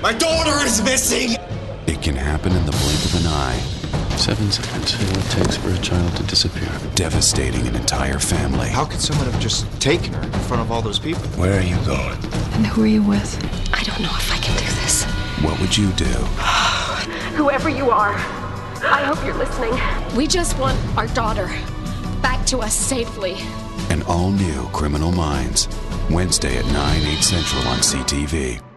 My daughter is missing! It can happen in the blink of an eye. 7 seconds is what it takes for a child to disappear. Devastating an entire family. How could someone have just taken her in front of all those people? Where are you going? And who are you with? I don't know if I can do this. What would you do? Whoever you are, I hope you're listening. We just want our daughter back to us safely. An all-new Criminal Minds. Wednesday at 9, 8 Central on CTV.